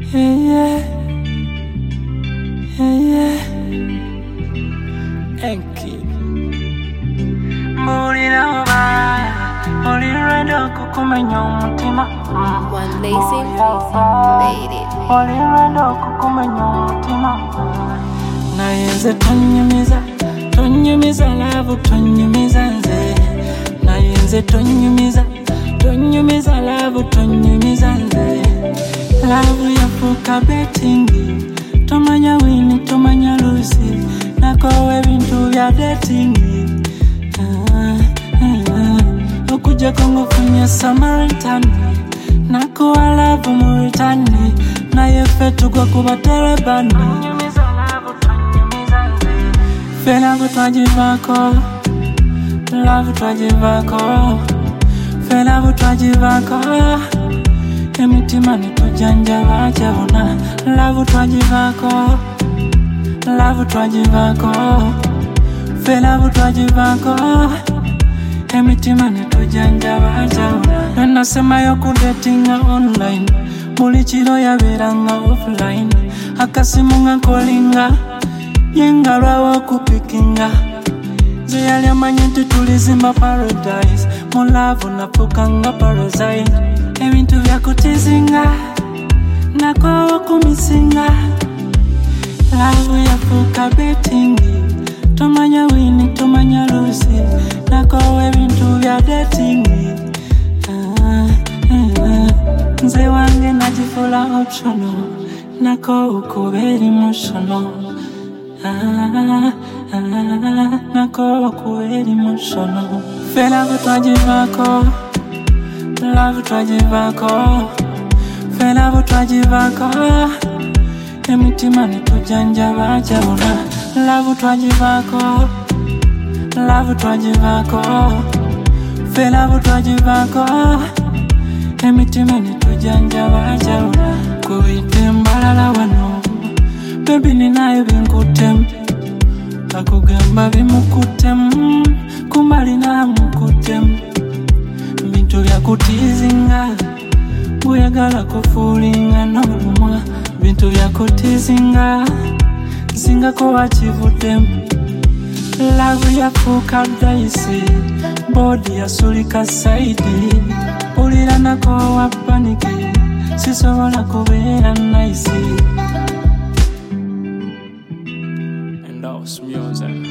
Yeah, yeah. Enki Mulira obaya Mulira ndo kukumenya umutima One lazy lady. Mulira ndo kukumenya umutima Nayenze tonyumiza love tonyumiza nze Nayenze tonyumiza love tonyumiza nze Love yafuka bettingi Tomanya wini tomanya lusi Nakowe bintu bya datingi Okuja kongo funye Samaritani Nakuwa love muritani Na yefetu kwa kubaterebani Fe love twajivako Love twajivako Fe love twajivako Emitima nitujanja wajabona Love twajivako Fe love twajivako Emitima nitujanja wajabona Nasema yoku datinga online Mulichiro ya veranga offline Akasimu nga kolinga Yenga rawa kupikinga Zeyali amanyenti tulizimba paradise Mulavu napukanga parasite Ebintu byakutizinga Nakwawa kumisinga Love yafuka bettingi Tomanya wini tomanya lusi Nakwawa ebintu bya datingi Nze wange najifula optional Nako ukuberi emotional Nako ukuberi emotional Fe love twajivako Love twajivako Fe love twajivako Emitima nitujanja wajabona Love twajivako Fe love twajivako Emitima nitujanja wajabona Kuite mbalala wano Baby ninayo binkutem Kakugamba bimukutem Kumbali na mukutem Bintu byakutizinga Buyagala kufulinga n'olumwa Bintu byakutizinga Zinga kuba kivudem Love yafuka daisi Body yasulika saidi Ulira nako wa paniki Sisobola kubeera nice And those music